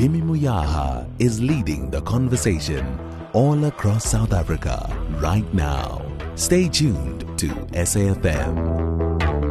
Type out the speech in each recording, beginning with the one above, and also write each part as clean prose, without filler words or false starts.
Jimmy Moyaha is leading the conversation all across South Africa right now. Stay tuned to SAFM.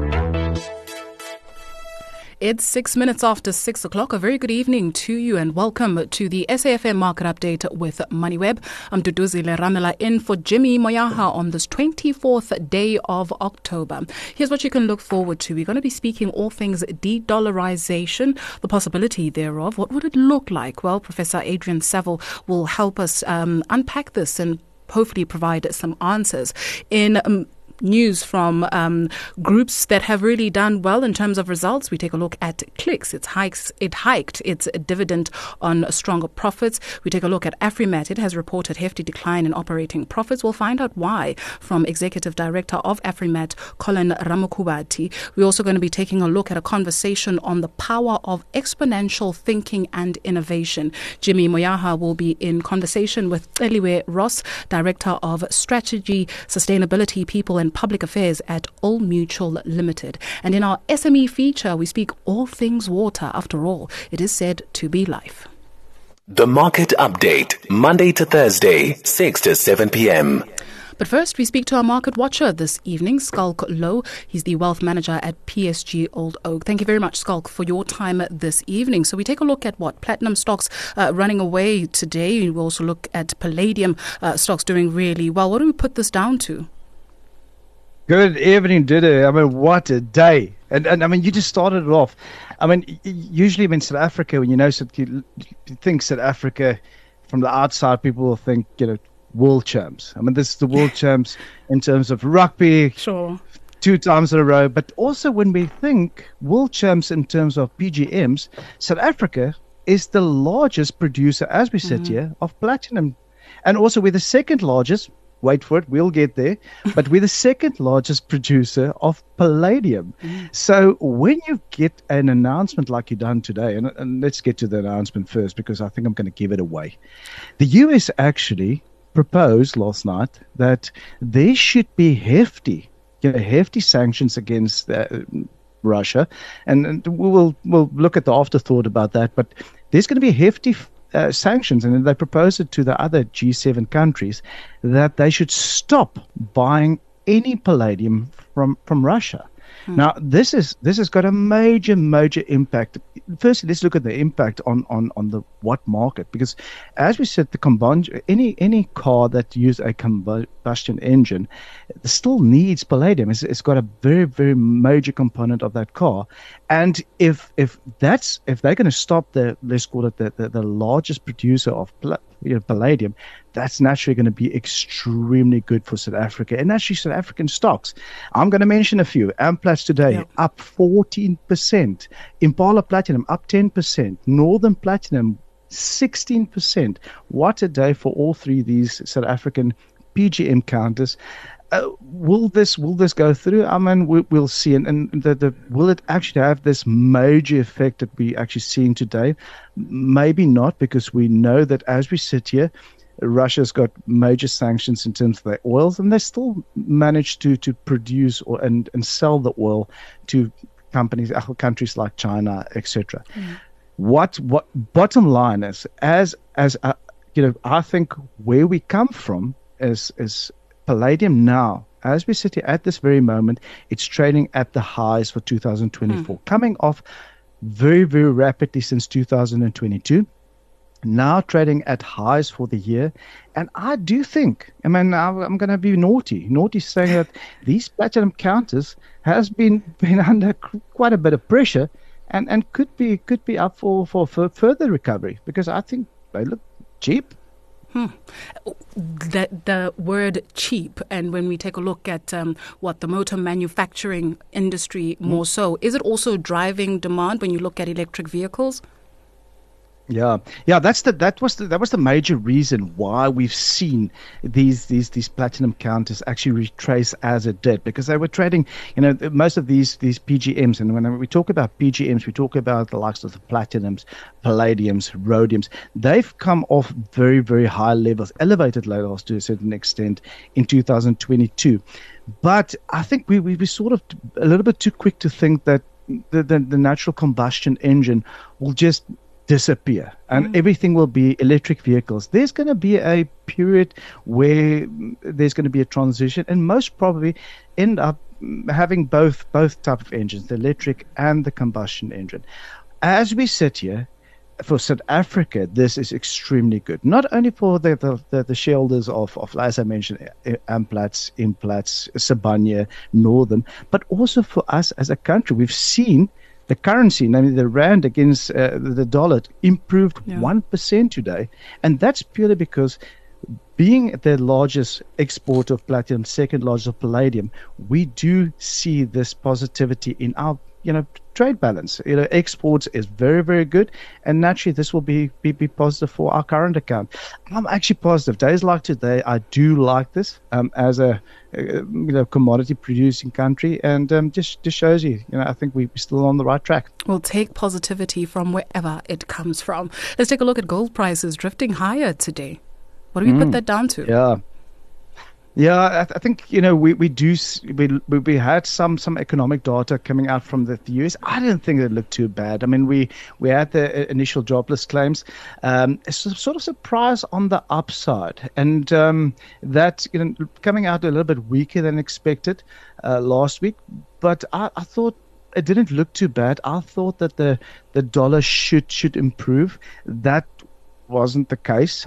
It's 6 minutes after 6 o'clock. A very good evening to you and welcome to the SAFM Market Update with MoneyWeb. I'm Duduzile Ramela in for Jimmy Moyaha on this 24th day of October. Here's what you can look forward to. We're going to be speaking all things de-dollarization, the possibility thereof. What would it look like? Well, Professor Adrian Saville will help us unpack this and hopefully provide some answers. In news from groups that have really done well in terms of results, we take a look at Clicks. It hiked its dividend on stronger profits. We take a look at Afrimat. It has reported hefty decline in operating profits. We'll find out why from Executive Director of Afrimat, Colin Ramokubati. We're also going to be taking a look at a conversation on the power of exponential thinking and innovation. Jimmy Moyaha will be in conversation with Eliwe Ross, Director of Strategy, Sustainability, People and Public Affairs at Old Mutual Limited. And in our SME feature, we speak all things water. After all, it is said to be life. The Market Update, Monday to Thursday, 6 to 7 p.m. But first, we speak to our market watcher this evening, Skulk Low. He's the wealth manager at PSG Old Oak. Thank you very much, Skulk, for your time this evening. So we take a look at what platinum stocks running away today. We also look at palladium stocks doing really well. What do we put this down to? Good evening, Didi. I mean, what a day. And I mean, you just started it off. I mean, usually in South Africa, when you think South Africa from the outside, people will think, world champs. I mean, this is the world champs in terms of rugby. Sure. 2 times in a row. But also when we think world champs in terms of PGMs, South Africa is the largest producer, as we sit here, of platinum. And also we're the second largest. Wait for it, we'll get there. But we're the second largest producer of palladium. So when you get an announcement like you've done today, and let's get to the announcement first because I think I'm going to give it away. The US actually proposed last night that there should be hefty sanctions against Russia. And we'll look at the afterthought about that. But there's going to be hefty sanctions, and they proposed it to the other G7 countries that they should stop buying any palladium from Russia. Now, this has got a major impact. Firstly, let's look at the impact on the what market, because as we said, any car that uses a combustion engine still needs palladium. It's got a very, very major component of that car, and if they're going to stop let's call it the largest producer of palladium, that's naturally going to be extremely good for South Africa and actually South African stocks. I'm going to mention a few. Amplats today up 14%, Impala Platinum up 10%, Northern Platinum 16%. What a day for all three of these South African PGM counters. Will this go through? I mean, we'll see. And will it actually have this major effect that we actually seeing today? Maybe not, because we know that as we sit here, Russia's got major sanctions in terms of their oils, and they still manage to produce and sell the oil to countries like China, etc. What bottom line is, as I think where we come from is palladium now, as we sit here at this very moment, it's trading at the highs for 2024, coming off very, very rapidly since 2022, now trading at highs for the year. And I do think, I'm going to be naughty saying that these platinum counters has been under quite a bit of pressure and could be up for further recovery, because I think they look cheap. The word cheap, and when we take a look at what the motor manufacturing industry more so, is it also driving demand when you look at electric vehicles? Yeah. That was the major reason why we've seen these platinum counters actually retrace as it did, because they were trading, most of these PGMs, and when we talk about PGMs, we talk about the likes of the platinums, palladiums, rhodiums. They've come off very, very high levels, elevated levels to a certain extent in 2022. But I think we sort of a little bit too quick to think that the natural combustion engine will just disappear and everything will be electric vehicles. There's going to be a period where there's going to be a transition and most probably end up having both type of engines, the electric and the combustion engine. As we sit here, for South Africa, this is extremely good. Not only for the shareholders of, as I mentioned, Amplats, Implats, Sibanye, Northern, but also for us as a country. We've seen the currency, namely the rand against the dollar, improved 1% today. And that's purely because being the largest exporter of platinum, second largest of palladium, we do see this positivity in our trade balance. Exports is very, very good, and naturally this will be positive for our current account. I'm actually positive. Days like today, I do like this as a commodity producing country, and just shows you, I think we're still on the right track. We'll take positivity from wherever it comes from. Let's take a look at gold prices drifting higher today. What do we put that down to? Yeah, I think we had some economic data coming out from the US. I didn't think it looked too bad. I mean, we had the initial jobless claims, sort of surprise on the upside, and that coming out a little bit weaker than expected last week. But I thought it didn't look too bad. I thought that the dollar should improve. That wasn't the case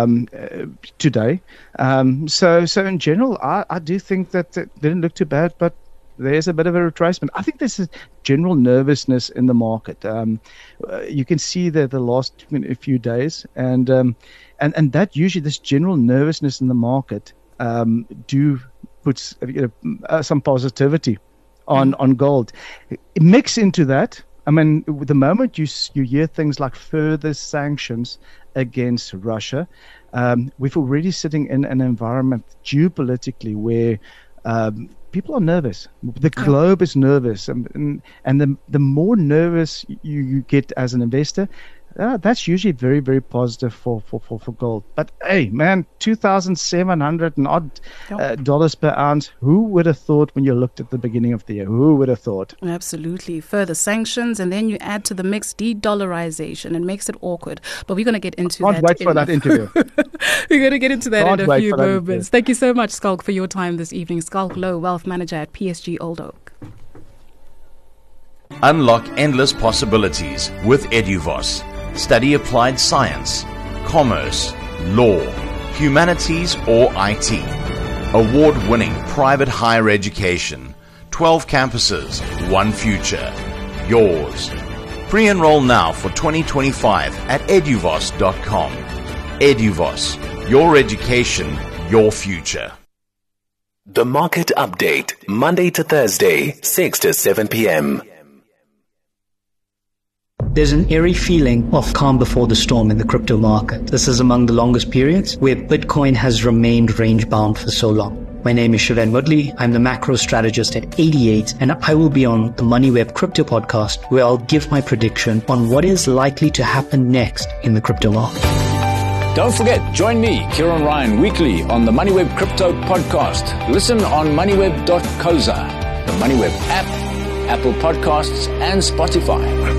today. So in general, I do think that it didn't look too bad, but there's a bit of a retracement. I think there's a general nervousness in the market. You can see that the last few days, and that usually this general nervousness in the market do puts some positivity on gold. Mix into that. I mean, the moment you hear things like further sanctions against Russia, we're already sitting in an environment geopolitically where people are nervous. The globe is nervous, and the more nervous you get as an investor, that's usually very, very positive for gold. But hey, man, $2,700 and odd dollars per ounce. Who would have thought when you looked at the beginning of the year? Who would have thought? Absolutely. Further sanctions, and then you add to the mix de-dollarization. It makes it awkward. But we're going to get into that. Can't wait for that interview. We're going to get into that in a few moments. Thank you so much, Skalk, for your time this evening. Skalk Low, Wealth Manager at PSG Old Oak. Unlock endless possibilities with Eduvos. Study applied science, commerce, law, humanities or IT. Award-winning private higher education. 12 campuses, one future. Yours. Pre-enroll now for 2025 at eduvos.com. Eduvos. Your education, your future. The Market Update, Monday to Thursday, 6 to 7 p.m. There's an eerie feeling of calm before the storm in the crypto market. This is among the longest periods where Bitcoin has remained range-bound for so long. My name is Shiven Woodley. I'm the macro strategist at 88, and I will be on the MoneyWeb Crypto Podcast, where I'll give my prediction on what is likely to happen next in the crypto market. Don't forget, join me, Kieran Ryan, weekly on the MoneyWeb Crypto Podcast. Listen on moneyweb.coza, the MoneyWeb app, Apple Podcasts, and Spotify.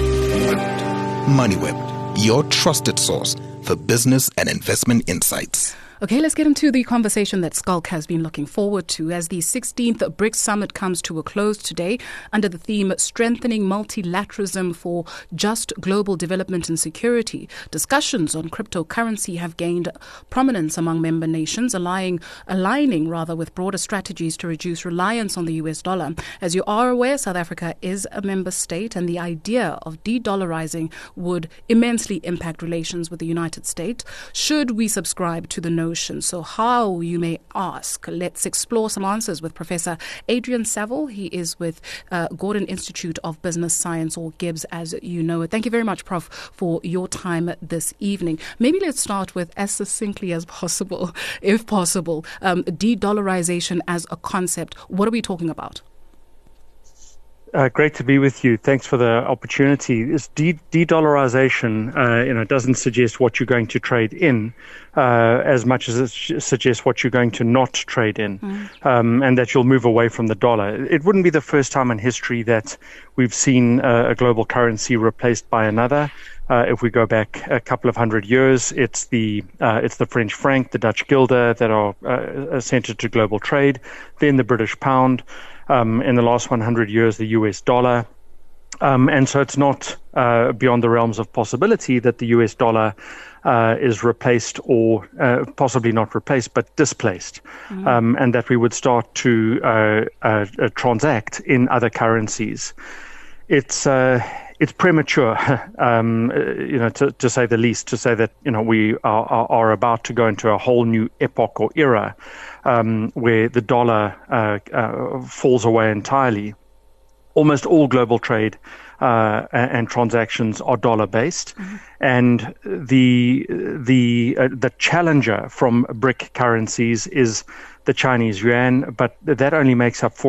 MoneyWeb, your trusted source for business and investment insights. Okay, let's get into the conversation that Skalk has been looking forward to as the 16th BRICS Summit comes to a close today under the theme Strengthening Multilateralism for Just Global Development and Security. Discussions on cryptocurrency have gained prominence among member nations, aligning with broader strategies to reduce reliance on the US dollar. As you are aware, South Africa is a member state, and the idea of de-dollarizing would immensely impact relations with the United States. Should we subscribe to the notion? So how, you may ask? Let's explore some answers with Professor Adrian Saville. He is with Gordon Institute of Business Science, or GIBS as you know it. Thank you very much, Prof, for your time this evening. Maybe let's start with, as succinctly as possible, if possible, de-dollarization as a concept. What are we talking about? Great to be with you. Thanks for the opportunity. This de-dollarization, doesn't suggest what you're going to trade in as much as it suggests what you're going to not trade in, and that you'll move away from the dollar. It wouldn't be the first time in history that we've seen a global currency replaced by another. If we go back a couple of hundred years, it's the French franc, the Dutch guilder that are centered to global trade, then the British pound. In the last 100 years, the US dollar. And so it's not beyond the realms of possibility that the US dollar is replaced or possibly not replaced, but displaced, and that we would start to transact in other currencies. It's premature, to say the least, to say that, we are about to go into a whole new epoch or era where the dollar falls away entirely. Almost all global trade and transactions are dollar-based, and the challenger from BRIC currencies is the Chinese yuan, but that only makes up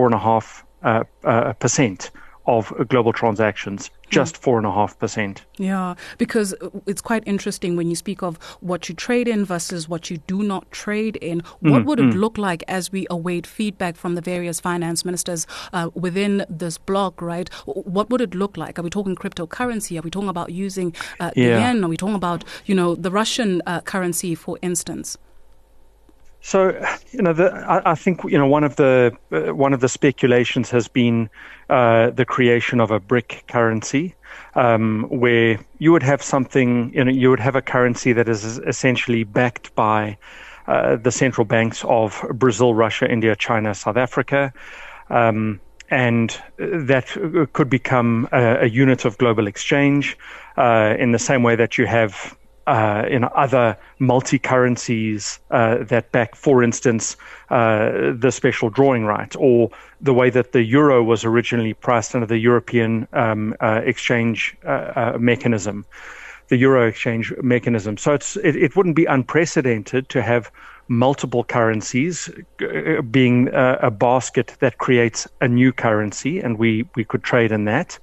4.5% of global transactions, just 4.5%. Yeah, because it's quite interesting when you speak of what you trade in versus what you do not trade in. What would it look like as we await feedback from the various finance ministers within this bloc, right? What would it look like? Are we talking cryptocurrency? Are we talking about using the yen? Are we talking about, the Russian currency, for instance? So, I think one of the speculations has been the creation of a BRIC currency, where you would have something, you would have a currency that is essentially backed by the central banks of Brazil, Russia, India, China, South Africa, and that could become a unit of global exchange in the same way that you have other multi-currencies that back, for instance, the special drawing right, or the way that the euro was originally priced under the European exchange mechanism, the euro exchange mechanism. So it wouldn't be unprecedented to have multiple currencies being a basket that creates a new currency, and we could trade in that.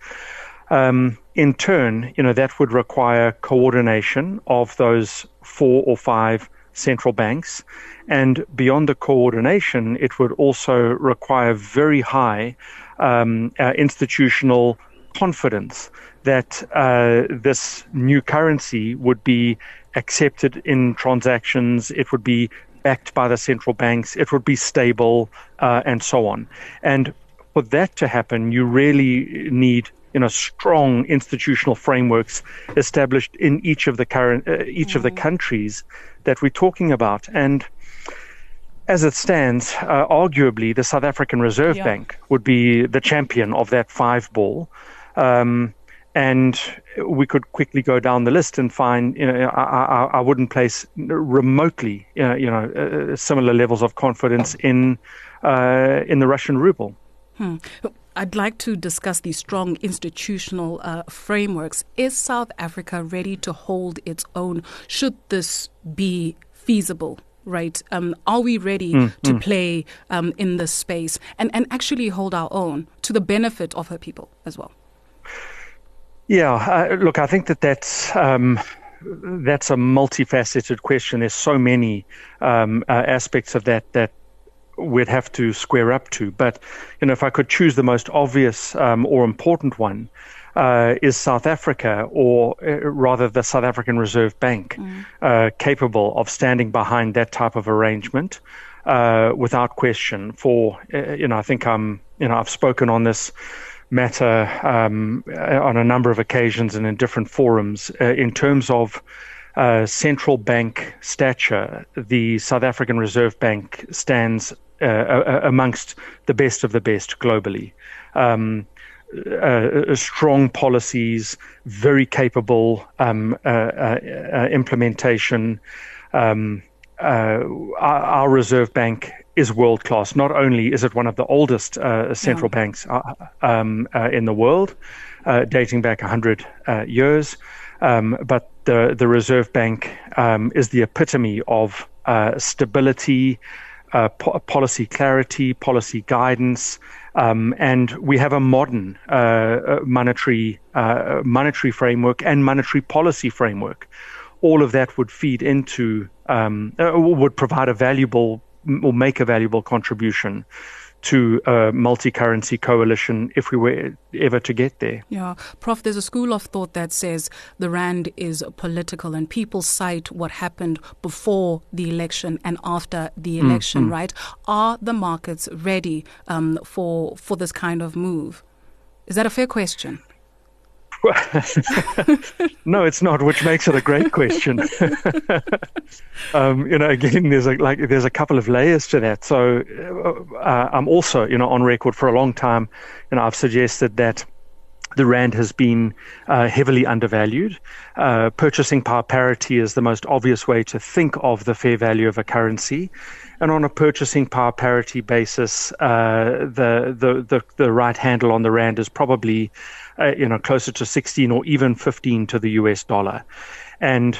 In turn, that would require coordination of those 4 or 5 central banks. And beyond the coordination, it would also require very high institutional confidence that this new currency would be accepted in transactions, it would be backed by the central banks, it would be stable, and so on. And for that to happen, you really need strong institutional frameworks established in each of the countries that we're talking about. And as it stands, arguably, the South African Reserve Bank would be the champion of that 5-ball. And we could quickly go down the list and find, I wouldn't place remotely, similar levels of confidence in the Russian ruble. I'd like to discuss these strong institutional frameworks. Is South Africa ready to hold its own? Should this be feasible? Right? Are we ready to play in this space and actually hold our own to the benefit of her people as well? Yeah, look, I think that's a multifaceted question. There's so many aspects of that we'd have to square up to. But, if I could choose the most obvious or important one, is South Africa, or rather the South African Reserve Bank, capable of standing behind that type of arrangement without question? I think I've spoken on this matter on a number of occasions and in different forums. In terms of central bank stature, the South African Reserve Bank stands amongst the best of the best globally. Strong policies, very capable implementation. Our Reserve Bank is world class. Not only is it one of the oldest central banks in the world, dating back 100 years, but the Reserve Bank is the epitome of stability, policy clarity, policy guidance, and we have a modern monetary framework and monetary policy framework. All of that would feed into, would provide a valuable or make a valuable contribution to a multi-currency coalition if we were ever to get there. Yeah. Prof, there's a school of thought that says the rand is political, and people cite what happened before the election and after the election, right? Are the markets ready for this kind of move? Is that a fair question? No, it's not, which makes it a great question. Again, there's a couple of layers to that. So I'm also, on record for a long time, I've suggested that the rand has been heavily undervalued. Purchasing power parity is the most obvious way to think of the fair value of a currency. And on a purchasing power parity basis, the right handle on the rand is probably closer to 16 or even 15 to the US dollar. And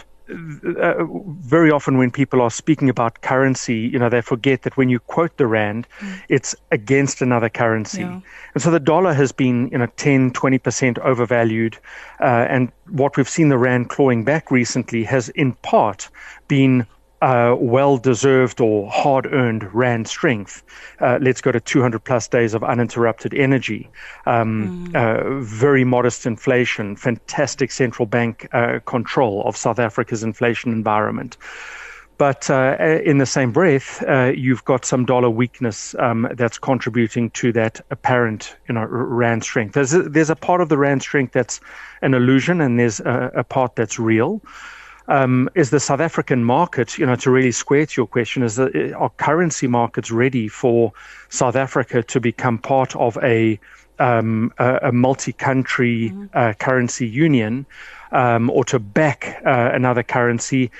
very often when people are speaking about currency, they forget that when you quote the rand, it's against another currency. Yeah. And so the dollar has been 10, 20% overvalued. And what we've seen the rand clawing back recently has in part been well-deserved or hard-earned rand strength. Let's go to 200 plus days of uninterrupted energy, very modest inflation, fantastic central bank control of South Africa's inflation environment. But in the same breath, you've got some dollar weakness that's contributing to that apparent, rand strength. There's a part of the rand strength that's an illusion, and there's a part that's real. Is the South African market, to really square to your question, are currency markets ready for South Africa to become part of a multi-country currency union, or to back another currency?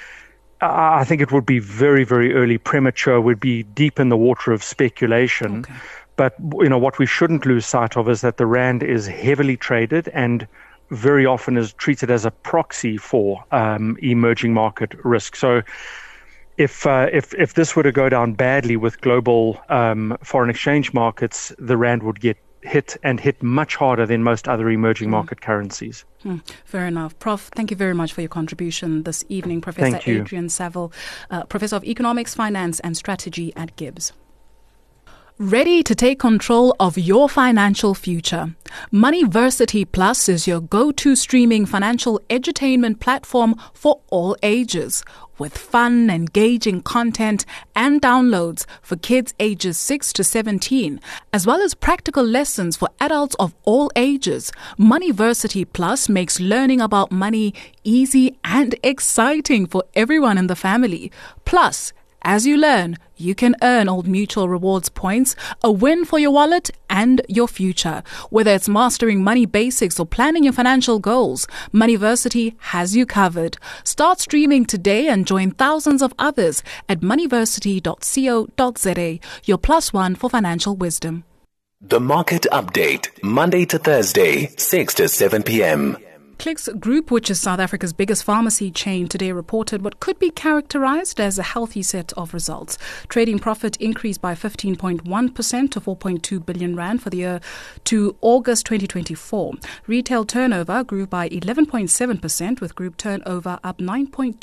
I think it would be very, very early, premature, would be deep in the water of speculation. Okay. But, what we shouldn't lose sight of is that the rand is heavily traded and very often is treated as a proxy for emerging market risk. So if this were to go down badly with global foreign exchange markets, the rand would get hit much harder than most other emerging market currencies. Fair enough. Prof, thank you very much for your contribution this evening. Professor Adrian Saville, Professor of Economics, Finance and Strategy at GIBS. Ready to take control of your financial future? Moneyversity Plus is your go-to streaming financial edutainment platform for all ages, with fun, engaging content and downloads for kids ages 6 to 17, as well as practical lessons for adults of all ages. Moneyversity Plus makes learning about money easy and exciting for everyone in the family. Plus, as you learn, you can earn Old Mutual Rewards points, a win for your wallet and your future. Whether it's mastering money basics or planning your financial goals, Moneyversity has you covered. Start streaming today and join thousands of others at moneyversity.co.za, your +1 for financial wisdom. The Market Update, Monday to Thursday, 6 to 7 p.m. Clicks Group, which is South Africa's biggest pharmacy chain, today reported what could be characterized as a healthy set of results. Trading profit increased by 15.1% to 4.2 billion rand for the year to August 2024. Retail turnover grew by 11.7%, with group turnover up 9.2%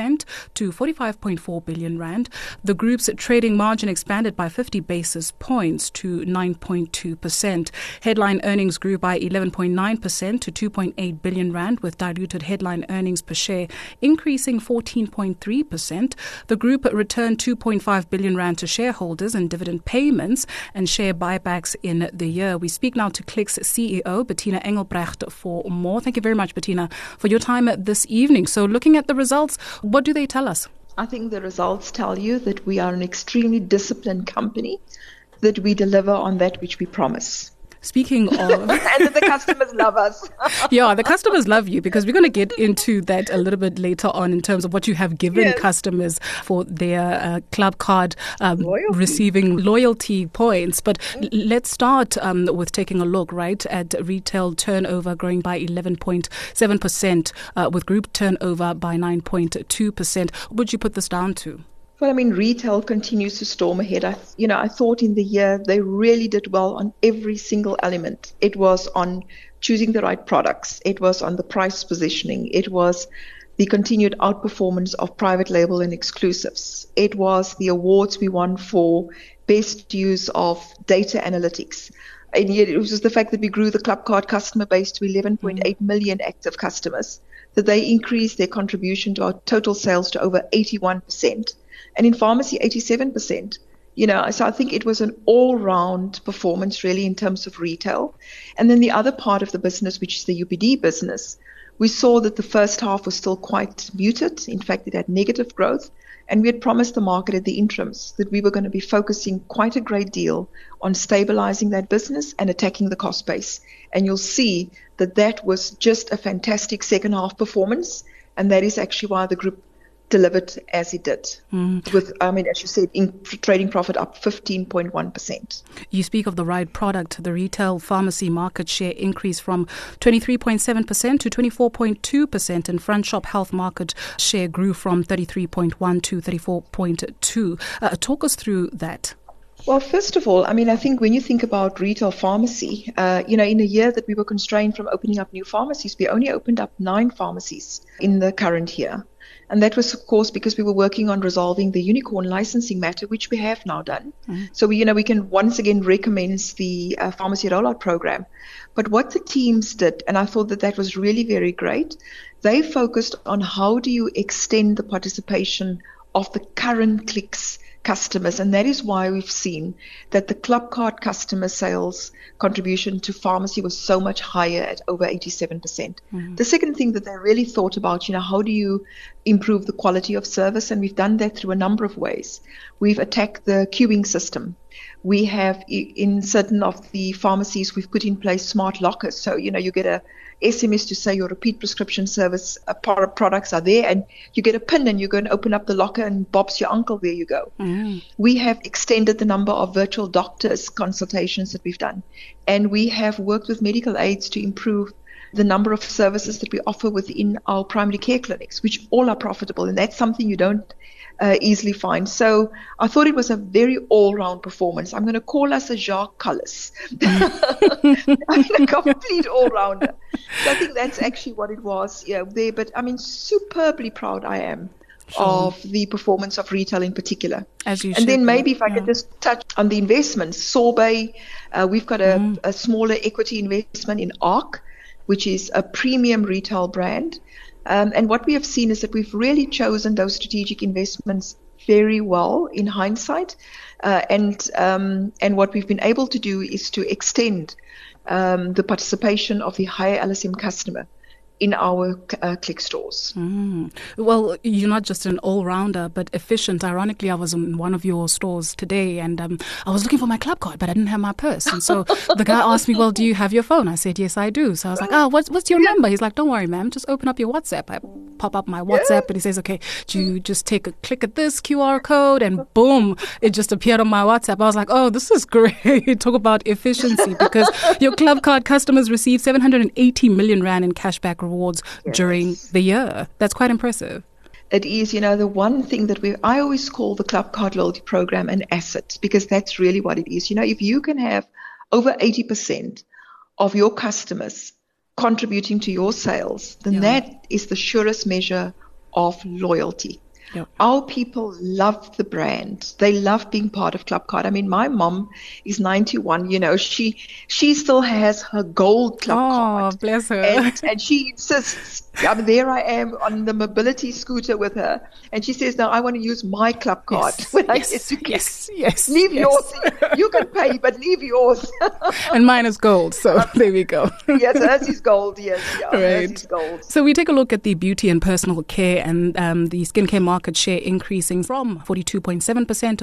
to 45.4 billion rand. The group's trading margin expanded by 50 basis points to 9.2%. Headline earnings grew by 11.9% to 2.8 billion rand, with diluted headline earnings per share increasing 14.3%. The group returned 2.5 billion rand to shareholders in dividend payments and share buybacks in the year. We speak now to Clicks CEO Bettina Engelbrecht for more. Thank you very much, Bettina, for your time this evening. So looking at the results, what do they tell us? I think the results tell you that we are an extremely disciplined company, that we deliver on that which we promise. Speaking of... and that the customers love us. Yeah, the customers love you, because we're going to get into that a little bit later on in terms of what you have given customers for their club card receiving loyalty points. But let's start with taking a look, right, at retail turnover growing by 11.7%, with group turnover by 9.2%. What would you put this down to? Well, I mean, retail continues to storm ahead. I thought in the year they really did well on every single element. It was on choosing the right products. It was on the price positioning. It was the continued outperformance of private label and exclusives. It was the awards we won for best use of data analytics. And yet it was just the fact that we grew the Clubcard customer base to 11.8 million active customers, that they increased their contribution to our total sales to over 81%. And in pharmacy, 87%. So I think it was an all-round performance really in terms of retail. And then the other part of the business, which is the UPD business, we saw that the first half was still quite muted. In fact, it had negative growth. And we had promised the market at the interims that we were going to be focusing quite a great deal on stabilizing that business and attacking the cost base. And you'll see that that was just a fantastic second half performance. And that is actually why the group delivered as it did, with, as you said, trading profit up 15.1%. You speak of the right product. The retail pharmacy market share increased from 23.7% to 24.2%, and front shop health market share grew from 33.1 to 34.2. Talk us through that. Well, first of all, I think when you think about retail pharmacy, in a year that we were constrained from opening up new pharmacies, we only opened up 9 pharmacies in the current year. And that was, of course, because we were working on resolving the unicorn licensing matter, which we have now done. So we can once again recommence the pharmacy rollout program. But what the teams did, and I thought that was really very great, they focused on how do you extend the participation of the current Clicks customers. And that is why we've seen that the Clubcard customer sales contribution to pharmacy was so much higher at over 87%. The second thing that they really thought about, how do you improve the quality of service? And we've done that through a number of ways. We've attacked the queuing system. We have, in certain of the pharmacies, we've put in place smart lockers. So, you get a SMS to say your repeat prescription service products are there, and you get a PIN and you go and open up the locker and Bob's your uncle, there you go. We have extended the number of virtual doctors consultations that we've done, and we have worked with medical aids to improve the number of services that we offer within our primary care clinics, which all are profitable, and that's something you don't easily find. So I thought it was a very all-round performance. I'm going to call us a Jacques Cullis. A complete all-rounder. So I think that's actually what it was there. But superbly proud I am of the performance of retail in particular. As you and then maybe if I could just touch on the investments. Sorbet, we've got a smaller equity investment in ARC, which is a premium retail brand. And what we have seen is that we've really chosen those strategic investments very well in hindsight. And what we've been able to do is to extend the participation of the higher LSM customer in our Click stores. Well, you're not just an all-rounder, but efficient. Ironically, I was in one of your stores today, and I was looking for my Clubcard, but I didn't have my purse. And so the guy asked me, well, do you have your phone? I said, yes, I do. So I was like, what's your number? He's like, don't worry, ma'am, just open up your WhatsApp. I pop up my WhatsApp, and he says, okay, do you just take a click at this QR code, and boom, it just appeared on my WhatsApp. I was like, oh, this is great. Talk about efficiency, because your Clubcard customers received 780 million rand in cashback rewards during the year. That's quite impressive. It is, the one thing that I always call the Clubcard loyalty program an asset, because that's really what it is. If you can have over 80% of your customers contributing to your sales, then that is the surest measure of loyalty. Our people love the brand. They love being part of Clubcard. My mom is 91. She still has her gold Clubcard. Oh, bless her. And she insists. There I am on the mobility scooter with her, and she says, "No, I want to use my Clubcard when I get to Clicks. Yes. Leave yours. You can pay, but leave yours." And mine is gold, so there we go. Yes, hers is gold. Yes, hers is gold. So we take a look at the beauty and personal care, and the skincare market share increasing from 42.7% to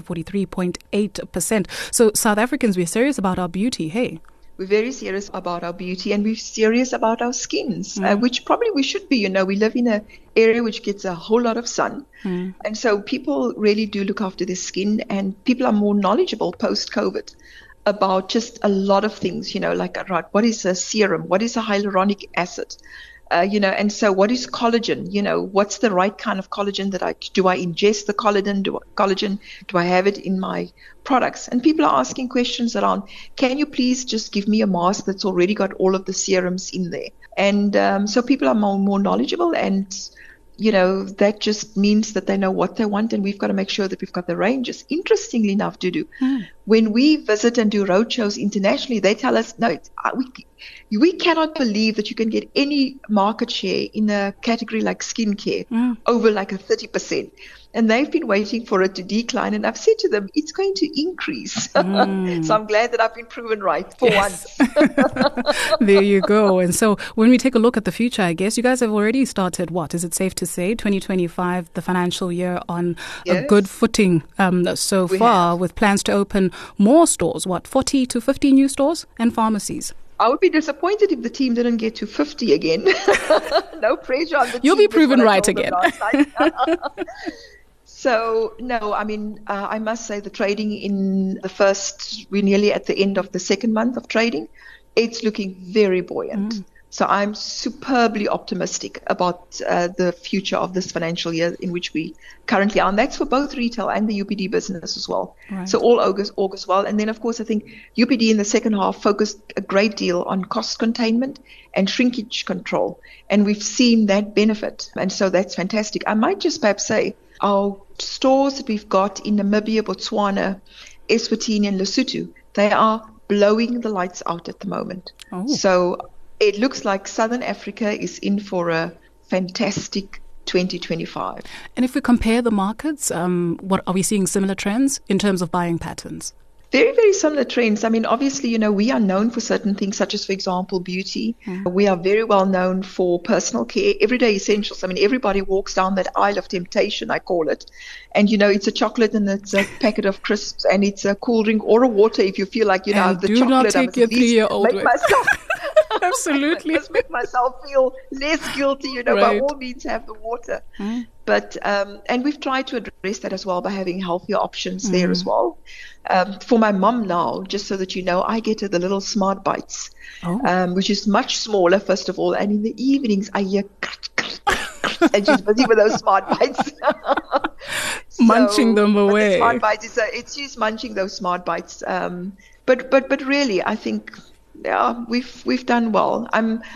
43.8%. So South Africans, we're serious about our beauty, hey? We're very serious about our beauty, and we're serious about our skins, which probably we should be. We live in an area which gets a whole lot of sun. And so people really do look after their skin, and people are more knowledgeable post-COVID about just a lot of things, like what is a serum? What is a hyaluronic acid? And so what is collagen? What's the right kind of collagen do I ingest the collagen? Do I have it in my products? And people are asking questions around, can you please just give me a mask that's already got all of the serums in there? And so people are more knowledgeable, and that just means that they know what they want, and we've got to make sure that we've got the ranges. Interestingly enough, Dudu, when we visit and do roadshows internationally, they tell us, no, we cannot believe that you can get any market share in a category like skincare over like a 30%. And they've been waiting for it to decline. And I've said to them, it's going to increase. So I'm glad that I've been proven right for once. There you go. And so when we take a look at the future, I guess you guys have already started, is it safe to say, 2025, the financial year, on a good footing so far, with plans to open more stores, 40 to 50 new stores and pharmacies? I would be disappointed if the team didn't get to 50 again. No pressure on the team. You'll be proven right again. So, no, I must say the trading we're nearly at the end of the second month of trading. It's looking very buoyant. So I'm superbly optimistic about the future of this financial year in which we currently are. And that's for both retail and the UPD business as well. Right. So all augurs well. And then, of course, I think UPD in the second half focused a great deal on cost containment and shrinkage control. And we've seen that benefit. And so that's fantastic. I might just perhaps say our stores that we've got in Namibia, Botswana, Eswatini and Lesotho, they are blowing the lights out at the moment. So it looks like Southern Africa is in for a fantastic 2025. And if we compare the markets, what are we seeing similar trends in terms of buying patterns? Very, very similar trends. Obviously, we are known for certain things, such as, for example, beauty. We are very well known for personal care, everyday essentials. Everybody walks down that aisle of temptation, I call it. And, it's a chocolate and it's a packet of crisps and it's a cool drink or a water if you feel like, the chocolate. Do not take your 3-year-old with. Absolutely. Just make myself feel less guilty, by all means have the water. But, and we've tried to address that as well by having healthier options there as well. For my mum now, just so that you know, I get her the little Smart Bites, which is much smaller, first of all. And in the evenings, I hear and she's busy with those Smart Bites. Munching them away. Smart Bites, she's munching those Smart Bites. But really, I think, we've done well.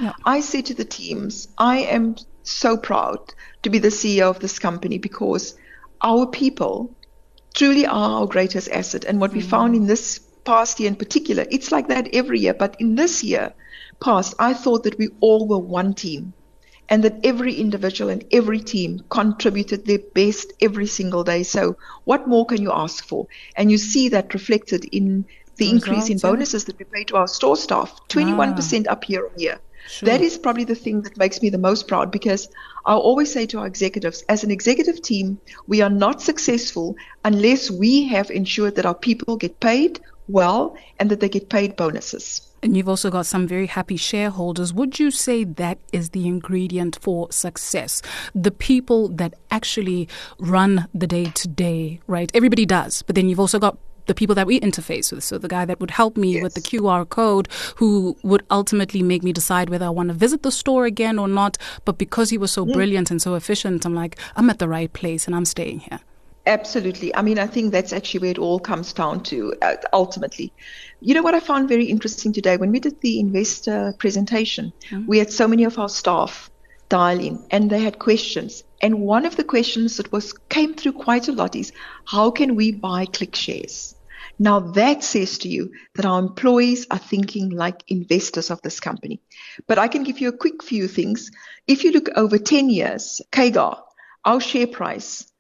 I say to the teams, I am so proud to be the CEO of this company because our people truly are our greatest asset. And what we found in this past year in particular, it's like that every year, but in this year past, I thought that we all were one team and that every individual and every team contributed their best every single day. So what more can you ask for? And you see that reflected in the increase in bonuses that we pay to our store staff, 21% up year on year. Sure. That is probably the thing that makes me the most proud because I always say to our executives, as an executive team, we are not successful unless we have ensured that our people get paid well and that they get paid bonuses. And you've also got some very happy shareholders. Would you say that is the ingredient for success? The people that actually run the day-to-day, right? Everybody does, but then you've also got the people that we interface with. So the guy that would help me with the QR code, who would ultimately make me decide whether I want to visit the store again or not. But because he was so brilliant and so efficient, I'm like, I'm at the right place and I'm staying here. Absolutely. I think that's actually where it all comes down to ultimately. You know what I found very interesting today? When we did the investor presentation, we had so many of our staff dial in and they had questions. And one of the questions that came through quite a lot is, how can we buy ClickShares? Now that says to you that our employees are thinking like investors of this company. But I can give you a quick few things. If you look over 10 years, CAGR, our share price,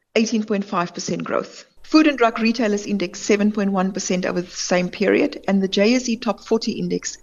18.5% growth. Food and Drug Retailers Index, 7.1% over the same period. And the JSE Top 40 Index,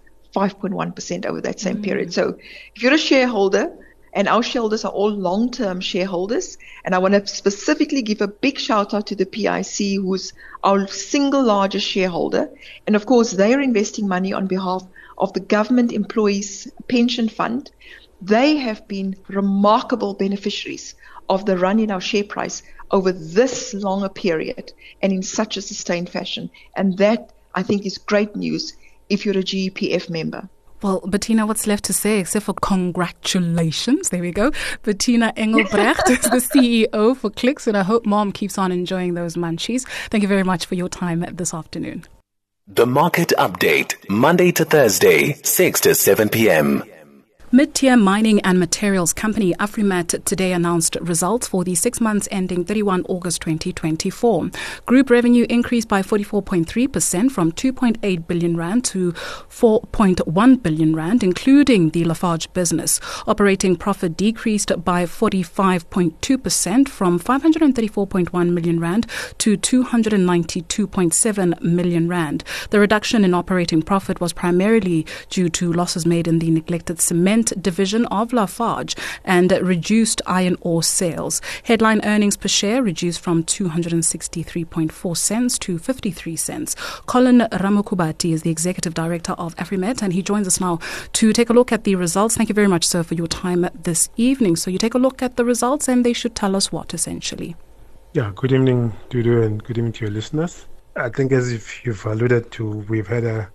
5.1% over that same period. So if you're a shareholder, and our shareholders are all long-term shareholders. And I want to specifically give a big shout out to the PIC, who's our single largest shareholder. And of course, they are investing money on behalf of the Government Employees Pension Fund. They have been remarkable beneficiaries of the run in our share price over this longer period and in such a sustained fashion. And that, I think, is great news if you're a GEPF member. Well, Bettina, what's left to say except for congratulations? There we go. Bettina Engelbrecht is the CEO for Clicks, and I hope Mom keeps on enjoying those munchies. Thank you very much for your time this afternoon. The Market Update, Monday to Thursday, 6 to 7 p.m. Mid-tier mining and materials company Afrimat today announced results for the 6 months ending 31 August 2024. Group revenue increased by 44.3% from 2.8 billion rand to 4.1 billion rand, including the Lafarge business. Operating profit decreased by 45.2% from 534.1 million rand to 292.7 million rand. The reduction in operating profit was primarily due to losses made in the neglected cement division of Lafarge and reduced iron ore sales. Headline earnings per share reduced from 263.4 cents to 53 cents. Colin Ramokubati is the executive director of Afrimat, and he joins us now to take a look at the results. Thank you very much, sir, for your time this evening. So you take a look at the results and they should tell us what, essentially. Yeah, good evening, Dudu, and good evening to your listeners. I think, as if you've alluded to, we've had a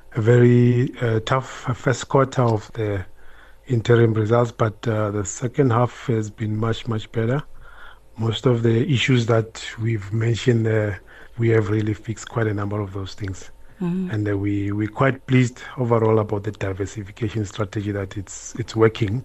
very tough first quarter of the interim results, but the second half has been much better. Most of the issues that we've mentioned, we have really fixed quite a number of those things. And we're quite pleased overall about the diversification strategy, that it's working.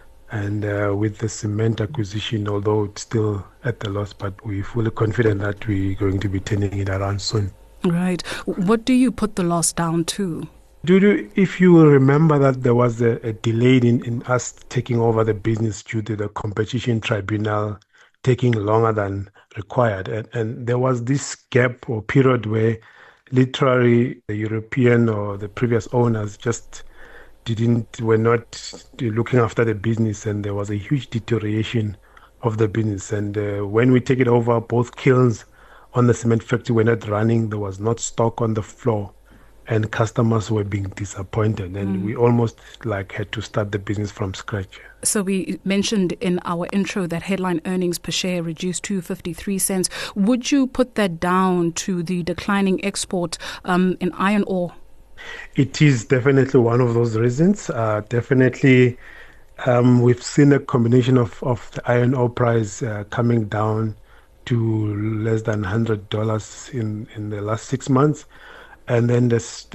And with the cement acquisition, although it's still at a loss, but we're fully confident that we're going to be turning it around soon. Right. What do you put the loss down to? Dudu, if you will remember that there was a delay in us taking over the business due to the competition tribunal taking longer than required. And there was this gap or period where literally the European or the previous owners just were not looking after the business, and there was a huge deterioration of the business. And when we take it over, both kilns on the cement factory were not running. There was not stock on the floor, and customers were being disappointed, and we almost had to start the business from scratch. So we mentioned in our intro that headline earnings per share reduced to 53 cents. Would you put that down to the declining export in iron ore? It is definitely one of those reasons. Definitely, we've seen a combination of the iron ore price coming down to less than $100 in the last 6 months. And then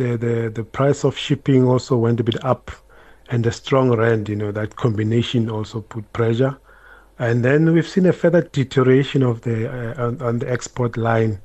the price of shipping also went a bit up, and the strong rand, that combination also put pressure. And then we've seen a further deterioration of on the export line,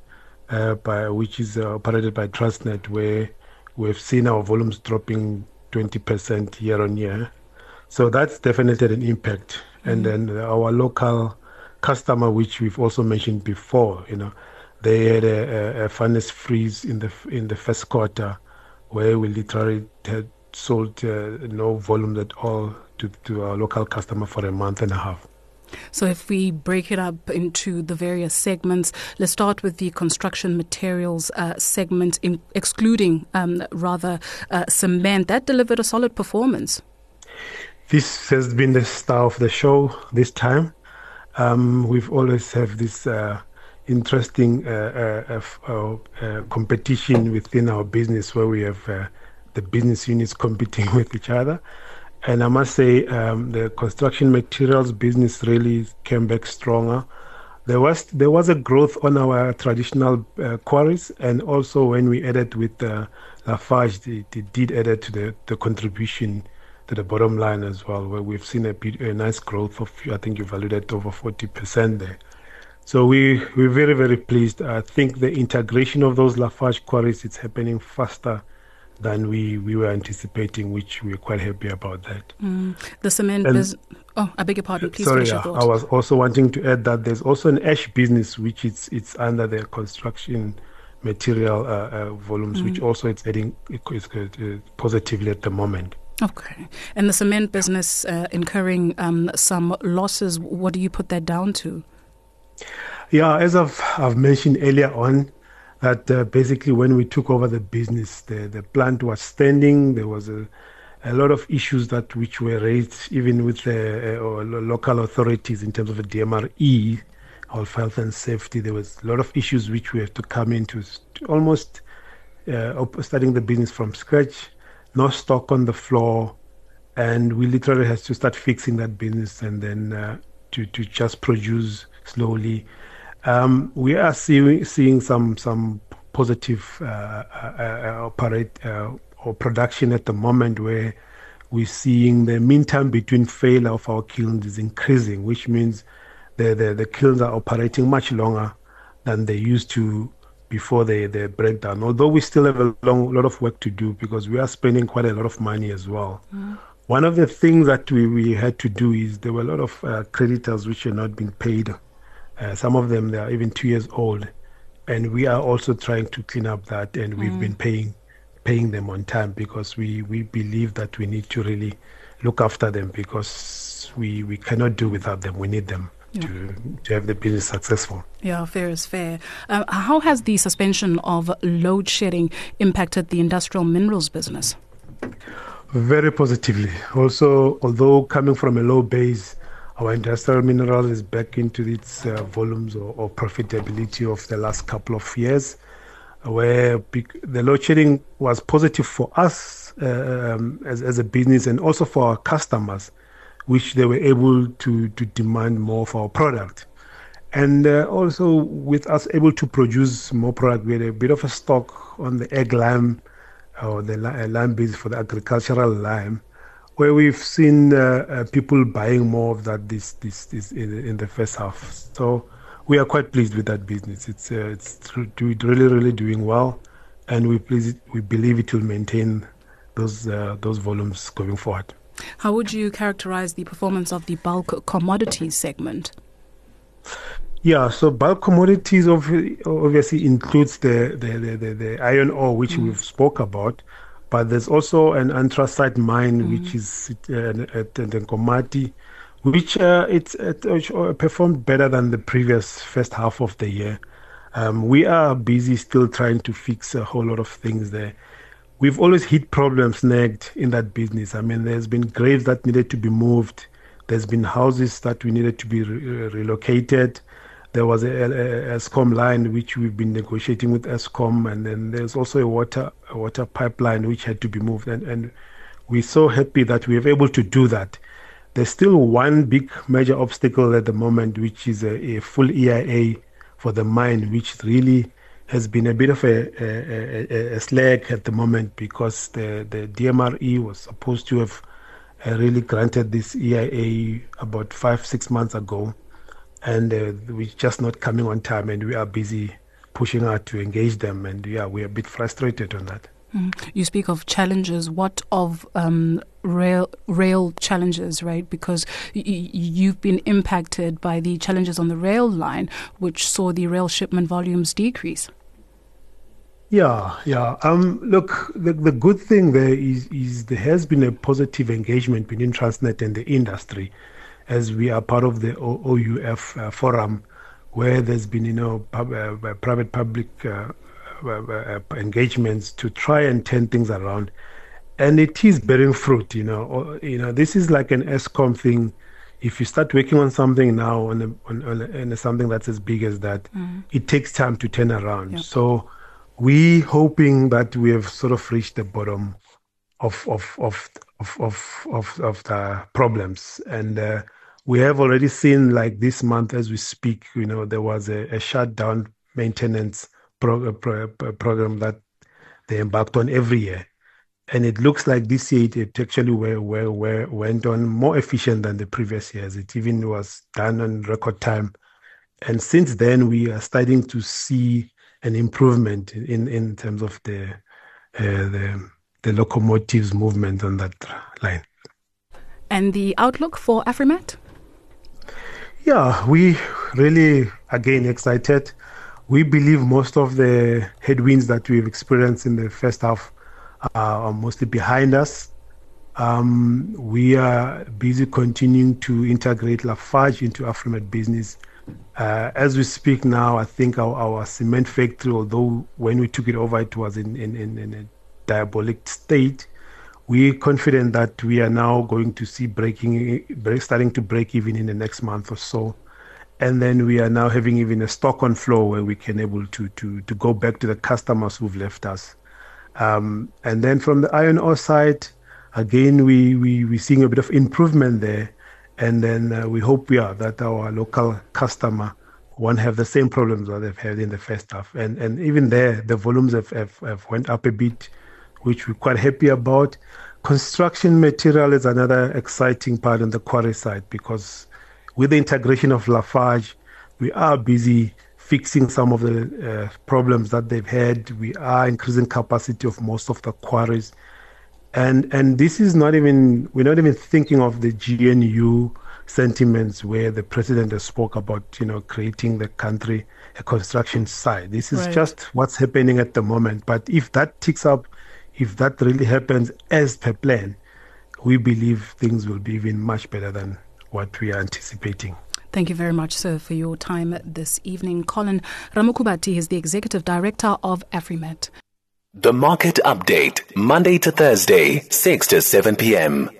which is operated by Transnet, where we've seen our volumes dropping 20% year on year. So that's definitely an impact. And then our local customer, which we've also mentioned before, they had a furnace freeze in the first quarter, where we literally had sold no volume at all to our local customer for a month and a half. So if we break it up into the various segments, let's start with the construction materials segment, excluding cement. That delivered a solid performance. This has been the star of the show this time. We've always have this interesting competition within our business, where we have the business units competing with each other. And I must say, the construction materials business really came back stronger. There was a growth on our traditional quarries, and also when we added with Lafarge, it did add to the contribution to the bottom line as well, where we've seen a nice growth of, I think you've alluded, over 40% there. So we're very, very pleased. I think the integration of those Lafarge quarries, it's happening faster than we were anticipating, which we're quite happy about that. The cement business... Oh, I beg your pardon. Please finish your thought. I was also wanting to add that there's also an ash business, which it's under the construction material volumes, which also it's adding positively at the moment. Okay. And the cement business incurring some losses, what do you put that down to? Yeah, as I've mentioned earlier on, that basically when we took over the business, the plant was standing. There was a lot of issues which were raised even with the local authorities in terms of the DMRE, of health and safety. There was a lot of issues which we have to come into almost starting the business from scratch. no stock on the floor, and we literally had to start fixing that business and then to just produce slowly. We are seeing some positive or production at the moment, where we're seeing the mean time between failure of our kilns is increasing, which means the kilns are operating much longer than they used to before they break down. Although we still have a lot of work to do, because we are spending quite a lot of money as well. One of the things that we had to do is there were a lot of creditors which are not being paid. Some of them, they are even 2 years old. And we are also trying to clean up that, and we've been paying them on time, because we believe that we need to really look after them, because we cannot do without them. We need them to have the business successful. Yeah, fair is fair. How has the suspension of load shedding impacted the industrial minerals business? Very positively. Also, although coming from a low base, our industrial mineral is back into its volumes or profitability of the last couple of years, where the load shedding was positive for us as a business, and also for our customers, which they were able to demand more of our product. And also with us able to produce more product, we had a bit of a stock on the egg lime, or the lime beans for the agricultural lime, where we've seen people buying more of that this in the first half. So we are quite pleased with that business. It's really doing well, and we believe it will maintain those volumes going forward. How would you characterize the performance of the bulk commodities segment? Yeah, so bulk commodities obviously includes the iron ore, which we've spoke about, but there's also an anthracite mine which is at the Nkomati, which it performed better than the previous first half of the year. We are busy still trying to fix a whole lot of things there. We've always hit problems snagged in that business. I mean, there's been graves that needed to be moved. There's been houses that we needed to be relocated. There was a Eskom line which we've been negotiating with Eskom, and then there's also a water pipeline which had to be moved. And we're so happy that we were able to do that. There's still one big major obstacle at the moment, which is a full EIA for the mine, which really has been a bit of a slag at the moment, because the DMRE was supposed to have really granted this EIA about 5-6 months ago, and we're just not coming on time, and we are busy pushing out to engage them, and we're a bit frustrated on that. You speak of challenges. What of rail challenges, right? Because you've been impacted by the challenges on the rail line, which saw the rail shipment volumes decrease. Yeah. Look, the good thing there is there has been a positive engagement between Transnet and the industry, as we are part of the OUF forum, where there's been private-public engagements to try and turn things around, and it is bearing fruit. This is like an Eskom thing. If you start working on something now, on something that's as big as that, it takes time to turn around. Yep. So we hoping that we have sort of reached the bottom of the problems, and we have already seen, like this month as we speak, there was a shutdown maintenance program that they embarked on every year, and it looks like this year it actually went on more efficient than the previous years. It even was done on record time, and since then we are starting to see an improvement in terms of the locomotives movement on that line. And the outlook for Afrimat? Yeah, we really again excited. We believe most of the headwinds that we've experienced in the first half are mostly behind us. We are busy continuing to integrate Lafarge into Afrimat business. As we speak now, I think our cement factory, although when we took it over, it was in a diabolic state, we're confident that we are now going to see starting to break even in the next month or so. And then we are now having even a stock on floor where we can able to go back to the customers who've left us. And then from the iron ore side, again, we're seeing a bit of improvement there. And then we hope that our local customer won't have the same problems that they've had in the first half. And even there, the volumes have went up a bit, which we're quite happy about. Construction material is another exciting part on the quarry side, because with the integration of Lafarge, we are busy fixing some of the problems that they've had. We are increasing capacity of most of the quarries. And this is we're not even thinking of the GNU sentiments where the president has spoke about, creating the country a construction site. This is just what's happening at the moment. But if that ticks up, if that really happens as per plan, we believe things will be even much better than what we are anticipating. Thank you very much, sir, for your time this evening. Colin Ramukubati is the Executive Director of AfriMet. The Market Update, Monday to Thursday, 6 to 7 p.m.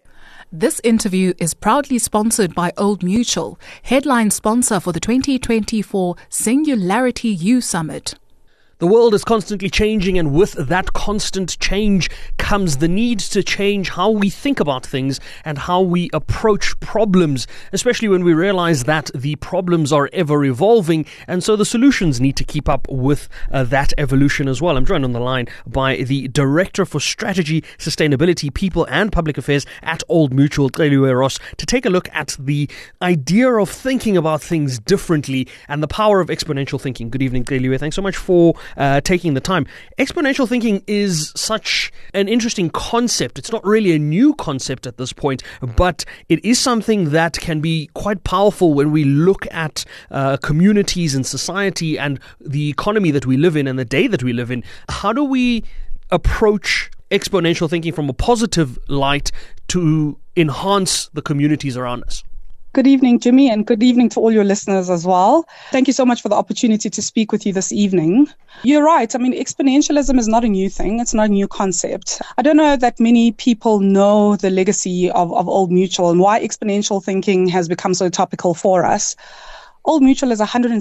This interview is proudly sponsored by Old Mutual, headline sponsor for the 2024 Singularity U Summit. The world is constantly changing, and with that constant change comes the need to change how we think about things and how we approach problems, especially when we realize that the problems are ever evolving, and so the solutions need to keep up with that evolution as well. I'm joined on the line by the Director for Strategy, Sustainability, People and Public Affairs at Old Mutual, Celiwe Ross, to take a look at the idea of thinking about things differently and the power of exponential thinking. Good evening, Celiwe. Thanks so much for taking the time. Exponential thinking is such an interesting concept. It's not really a new concept at this point, but it is something that can be quite powerful when we look at communities and society and the economy that we live in and the day that we live in. How do we approach exponential thinking from a positive light to enhance the communities around us? Good evening, Jimmy, and good evening to all your listeners as well. Thank you so much for the opportunity to speak with you this evening. You're right. I mean, exponentialism is not a new thing. It's not a new concept. I don't know that many people know the legacy of Old Mutual and why exponential thinking has become so topical for us. Old Mutual is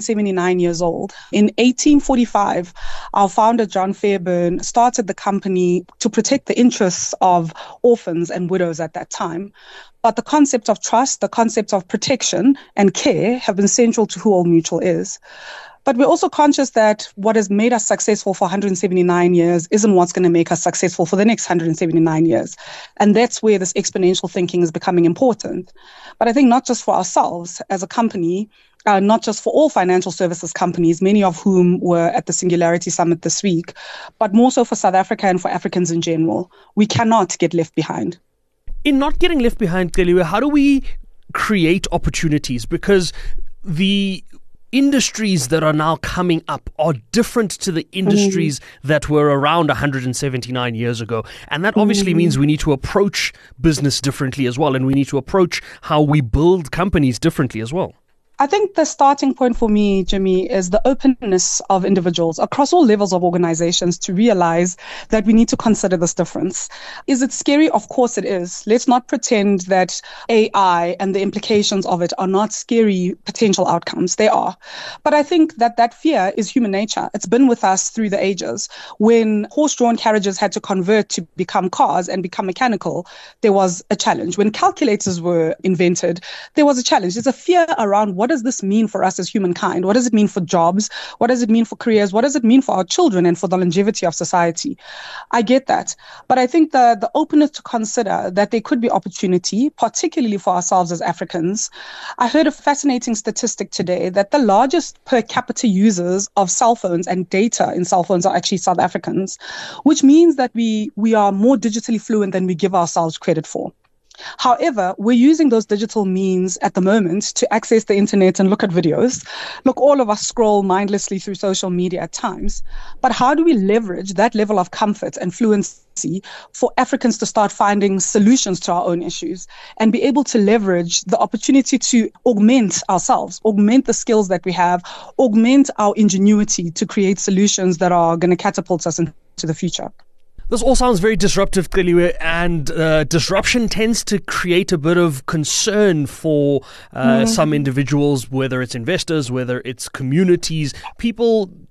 179 years old. In 1845, our founder, John Fairbairn, started the company to protect the interests of orphans and widows at that time. But the concept of trust, the concept of protection and care have been central to who Old Mutual is. But we're also conscious that what has made us successful for 179 years isn't what's going to make us successful for the next 179 years. And that's where this exponential thinking is becoming important. But I think not just for ourselves as a company, not just for all financial services companies, many of whom were at the Singularity Summit this week, but more so for South Africa and for Africans in general. We cannot get left behind. In not getting left behind, Celiwe, how do we create opportunities? Because the industries that are now coming up are different to the industries that were around 179 years ago. And that obviously means we need to approach business differently as well. And we need to approach how we build companies differently as well. I think the starting point for me, Jimmy, is the openness of individuals across all levels of organizations to realize that we need to consider this difference. Is it scary? Of course it is. Let's not pretend that AI and the implications of it are not scary potential outcomes. They are. But I think that fear is human nature. It's been with us through the ages. When horse-drawn carriages had to convert to become cars and become mechanical, there was a challenge. When calculators were invented, there was a challenge. There's a fear around what does this mean for us as humankind? What does it mean for jobs? What does it mean for careers? What does it mean for our children and for the longevity of society? I get that. But I think the openness to consider that there could be opportunity, particularly for ourselves as Africans. I heard a fascinating statistic today that the largest per capita users of cell phones and data in cell phones are actually South Africans, which means that we are more digitally fluent than we give ourselves credit for. However, we're using those digital means at the moment to access the internet and look at videos. Look, all of us scroll mindlessly through social media at times. But how do we leverage that level of comfort and fluency for Africans to start finding solutions to our own issues and be able to leverage the opportunity to augment ourselves, augment the skills that we have, augment our ingenuity to create solutions that are going to catapult us into the future? This all sounds very disruptive, Celiwe, and disruption tends to create a bit of concern for some individuals, whether it's investors, whether it's communities. People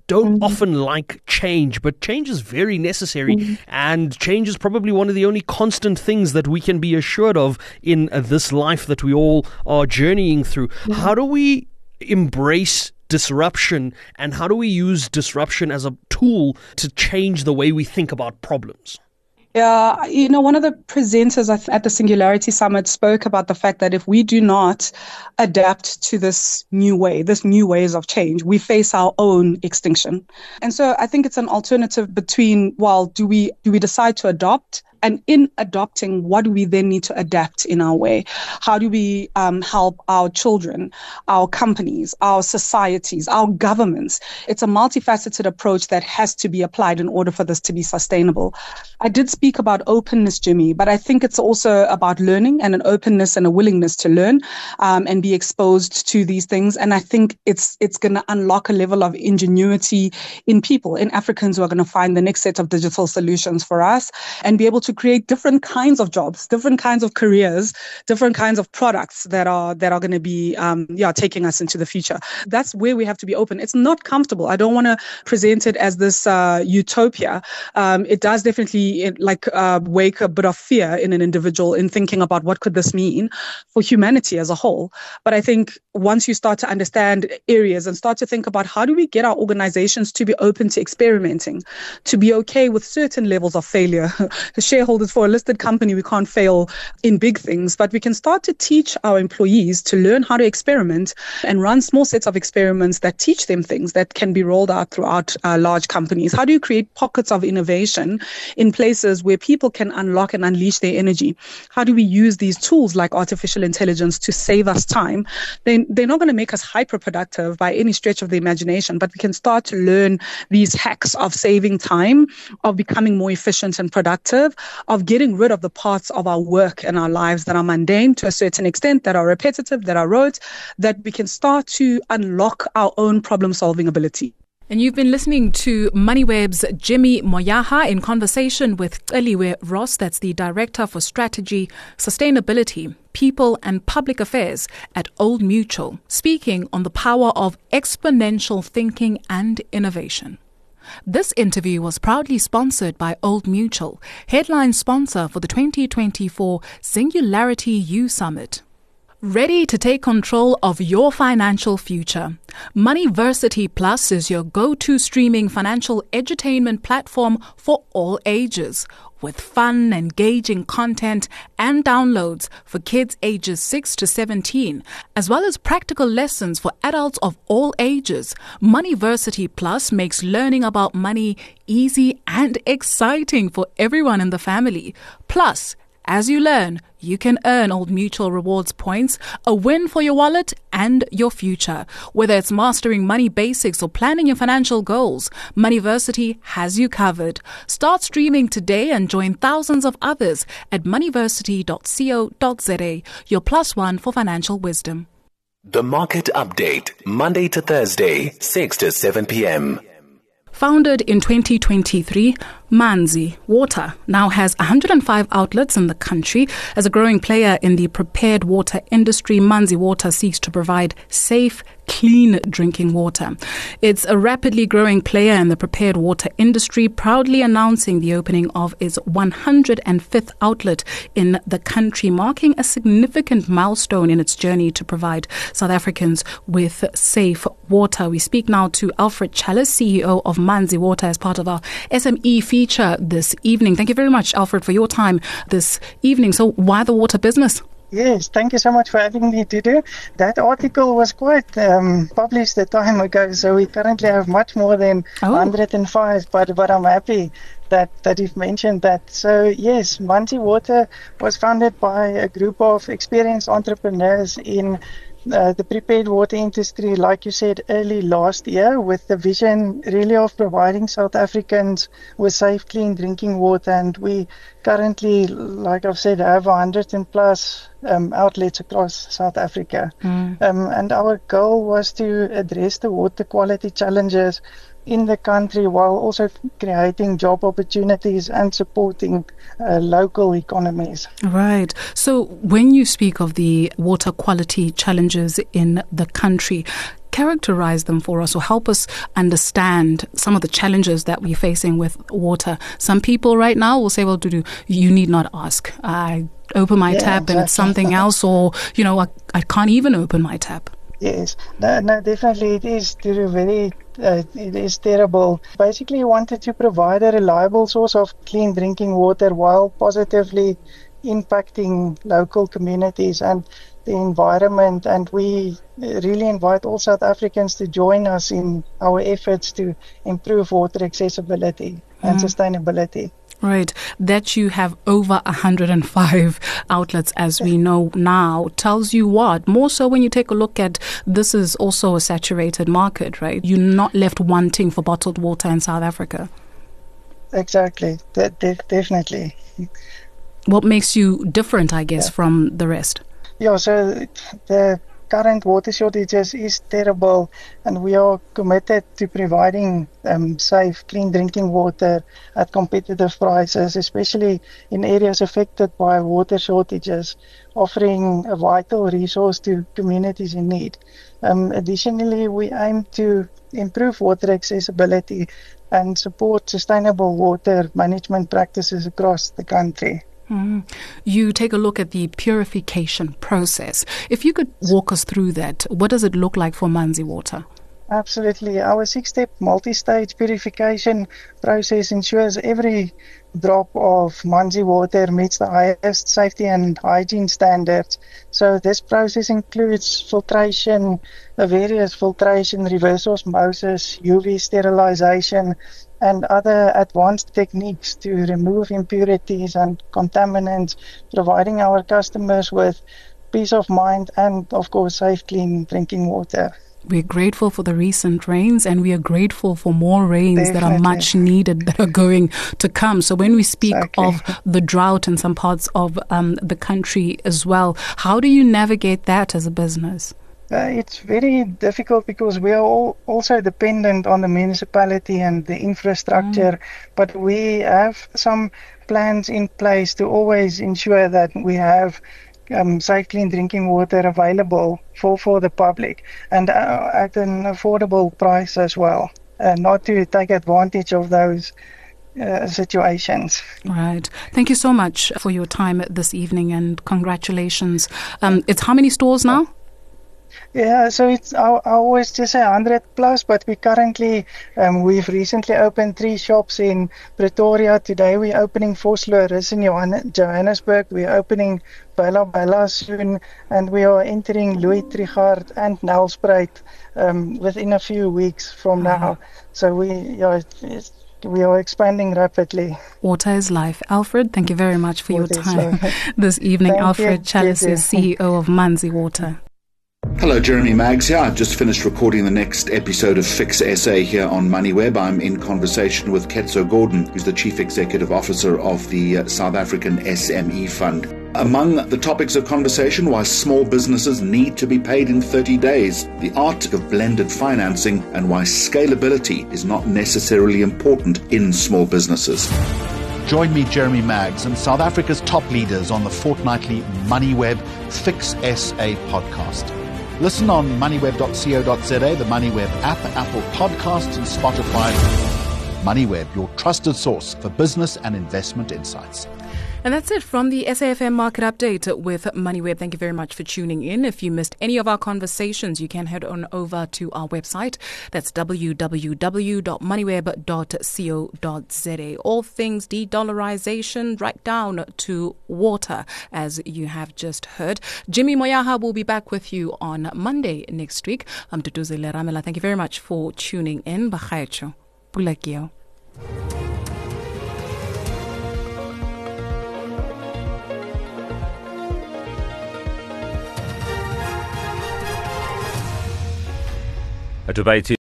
don't often like change, but change is very necessary, and change is probably one of the only constant things that we can be assured of in this life that we all are journeying through. How do we embrace disruption, and how do we use disruption as a tool to change the way we think about problems? Yeah, one of the presenters at the Singularity Summit spoke about the fact that if we do not adapt to this new ways of change, we face our own extinction. And so I think it's an alternative between, do we decide to adopt? And in adopting, what do we then need to adapt in our way? How do we help our children, our companies, our societies, our governments? It's a multifaceted approach that has to be applied in order for this to be sustainable. I did speak about openness, Jimmy, but I think it's also about learning and an openness and a willingness to learn and be exposed to these things. And I think it's going to unlock a level of ingenuity in people, in Africans who are going to find the next set of digital solutions for us and be able to create different kinds of jobs, different kinds of careers, different kinds of products that are going to be taking us into the future. That's where we have to be open. It's not comfortable. I don't want to present it as this utopia. It does definitely wake a bit of fear in an individual in thinking about what could this mean for humanity as a whole. But I think once you start to understand areas and start to think about how do we get our organizations to be open to experimenting, to be okay with certain levels of failure. Shareholders for a listed company, we can't fail in big things, but we can start to teach our employees to learn how to experiment and run small sets of experiments that teach them things that can be rolled out throughout large companies. How do you create pockets of innovation in places where people can unlock and unleash their energy? How do we use these tools like artificial intelligence to save us time? They're not going to make us hyper-productive by any stretch of the imagination, but we can start to learn these hacks of saving time, of becoming more efficient and productive, of getting rid of the parts of our work and our lives that are mundane to a certain extent, that are repetitive, that are rote, that we can start to unlock our own problem-solving ability. And you've been listening to MoneyWeb's Jimmy Moyaha in conversation with Eliwe Ross, that's the Director for Strategy, Sustainability, People and Public Affairs at Old Mutual, speaking on the power of exponential thinking and innovation. This interview was proudly sponsored by Old Mutual, headline sponsor for the 2024 Singularity U Summit. Ready to take control of your financial future? Moneyversity Plus is your go-to streaming financial edutainment platform for all ages, with fun, engaging content and downloads for kids ages 6 to 17, as well as practical lessons for adults of all ages. Moneyversity Plus makes learning about money easy and exciting for everyone in the family. Plus, as you learn, you can earn Old Mutual Rewards points, a win for your wallet and your future. Whether it's mastering money basics or planning your financial goals, Moneyversity has you covered. Start streaming today and join thousands of others at moneyversity.co.za, your +1 for financial wisdom. The Market Update, Monday to Thursday, 6 to 7 p.m. Founded in 2023, Manzi Water now has 105 outlets in the country. As a growing player in the prepared water industry, Manzi Water seeks to provide safe, clean drinking water. It's a rapidly growing player in the prepared water industry, proudly announcing the opening of its 105th outlet in the country, marking a significant milestone in its journey to provide South Africans with safe water. We speak now to Alfred Chalice, CEO of Manzi Water, as part of our SME feature this evening. Thank you very much, Alfred, for your time this evening. So why the water business? Yes, thank you so much for having me, Dudu. That article was quite published a time ago, so we currently have much more than 105, but I'm happy that you've mentioned that. So yes, Manzi Water was founded by a group of experienced entrepreneurs in the prepared water industry, like you said, early last year, with the vision really of providing South Africans with safe, clean drinking water. And we currently, like I've said, have 100+ outlets across South Africa. And our goal was to address the water quality challenges in the country while also creating job opportunities and supporting local economies. Right. So when you speak of the water quality challenges in the country, characterize them for us or help us understand some of the challenges that we're facing with water. Some people right now will say, well, Dudu, you need not ask. I open my tap and it's something else, or, I can't even open my tap. Yes, no, definitely it is it is terrible. Basically, we wanted to provide a reliable source of clean drinking water while positively impacting local communities and the environment, and we really invite all South Africans to join us in our efforts to improve water accessibility and sustainability. Right. That you have over 105 outlets, as we know now, tells you what? More so when you take a look at this is also a saturated market, right? You're not left wanting for bottled water in South Africa. Exactly. Definitely. What makes you different, I guess, from the rest? Yeah, so the current water shortages is terrible, and we are committed to providing safe, clean drinking water at competitive prices, especially in areas affected by water shortages, offering a vital resource to communities in need. Additionally, we aim to improve water accessibility and support sustainable water management practices across the country. You take a look at the purification process. If you could walk us through that, what does it look like for Manzi Water? Absolutely. Our 6-step multi-stage purification process ensures every drop of Manzi water meets the highest safety and hygiene standards. So this process includes filtration, various filtration, reverse osmosis, UV sterilization, and other advanced techniques to remove impurities and contaminants, providing our customers with peace of mind and, of course, safe, clean drinking water. We're grateful for the recent rains, and we are grateful for more rains that are much needed that are going to come. So when we speak of the drought in some parts of the country as well, how do you navigate that as a business? It's very difficult because we are also dependent on the municipality and the infrastructure, but we have some plans in place to always ensure that we have safe, clean drinking water available for the public and at an affordable price as well, not to take advantage of those situations. Right. Thank you so much for your time this evening, and congratulations. It's how many stores now? Yeah, so it's I always just say 100 plus, but we currently we've recently opened 3 shops in Pretoria. Today we're opening Vosloo in Johannesburg. We're opening Bella soon, and we are entering Louis Trichardt and Nelspruit within a few weeks from now. So we are expanding rapidly. Water is life. Alfred, thank you very much for your time this evening. Alfred Challis, CEO of Manzi Water. Hello, Jeremy Maggs here. I've just finished recording the next episode of Fix SA here on MoneyWeb. I'm in conversation with Ketso Gordon, who's the Chief Executive Officer of the South African SME Fund. Among the topics of conversation, why small businesses need to be paid in 30 days, the art of blended financing, and why scalability is not necessarily important in small businesses. Join me, Jeremy Maggs, and South Africa's top leaders on the fortnightly MoneyWeb Fix SA podcast. Listen on moneyweb.co.za, the MoneyWeb app, Apple Podcasts, and Spotify. MoneyWeb, your trusted source for business and investment insights. And that's it from the SAFM Market Update with MoneyWeb. Thank you very much for tuning in. If you missed any of our conversations, you can head on over to our website. That's www.moneyweb.co.za. All things de-dollarization, right down to water, as you have just heard. Jimmy Moyaha will be back with you on Monday next week. I'm Duduzile Ramela. Thank you very much for tuning in. Bakhaecho. Pulakio. A debate